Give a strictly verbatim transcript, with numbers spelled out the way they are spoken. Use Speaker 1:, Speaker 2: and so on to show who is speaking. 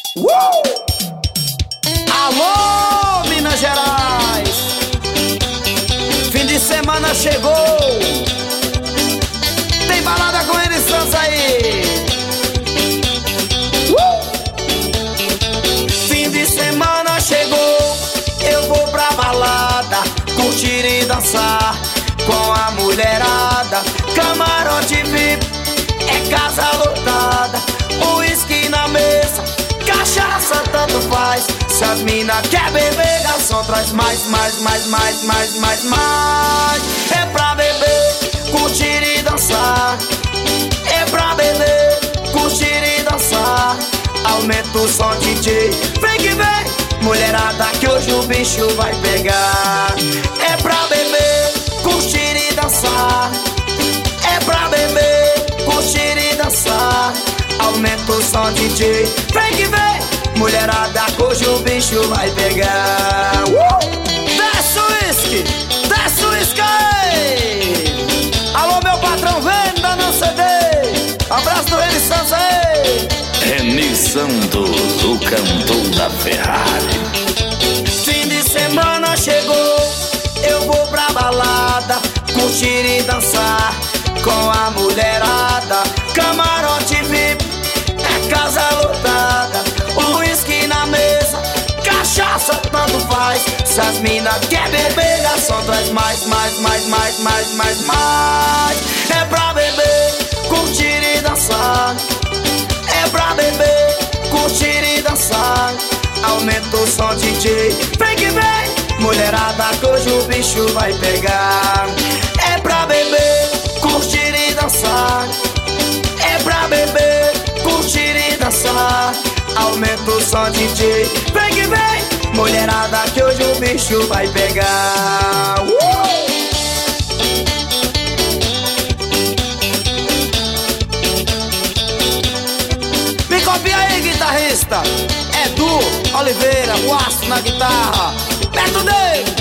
Speaker 1: Uh! Alô, Minas Gerais! Fim de semana chegou. Tem balada com eles Santos aí. Uh! Fim de semana chegou. Eu vou pra balada, curtir e dançar com a mulherada. Camarote V I P, é casa lotada, uísque na mesa, cachaça tanto faz. Se as mina quer beber, garçom traz mais, mais, mais, mais, mais, mais, mais. É pra beber, curtir e dançar. É pra beber, curtir e dançar. Aumenta o som, D J, vem que vem, mulherada, que hoje o bicho vai pegar. É pra beber, curtir e dançar. É pra beber, curtir e dançar. Aumenta o som, D J, vem que vem, mulherada, que hoje o bicho vai pegar. uh! Desce o uísque, desce o uísque aí. Alô, meu patrão, venda no C D. Abraço do Reni Santos aí.
Speaker 2: Reni Santos, o cantor da Ferrari.
Speaker 1: Fim de semana chegou, eu vou pra balada, curtir e dançar com a mulherada. Camarote V I P, é casa lotada, uísque na mesa, cachaça tanto faz. Se as mina quer beber, garçom traz mais, mais, mais, mais, mais, mais, mais. É pra beber, curtir e dançar. É pra beber, curtir e dançar. Aumenta o som, D J, vem que vem, mulherada, que hoje o bicho vai pegar. É pra beber, curtir e dançar. É pra beber, curtir e dançar. Aumenta o som, D J, vem que vem, mulherada, que hoje o bicho vai pegar. uh! Me copia aí, guitarrista. Edu Oliveira, o astro na guitarra. Perto dele.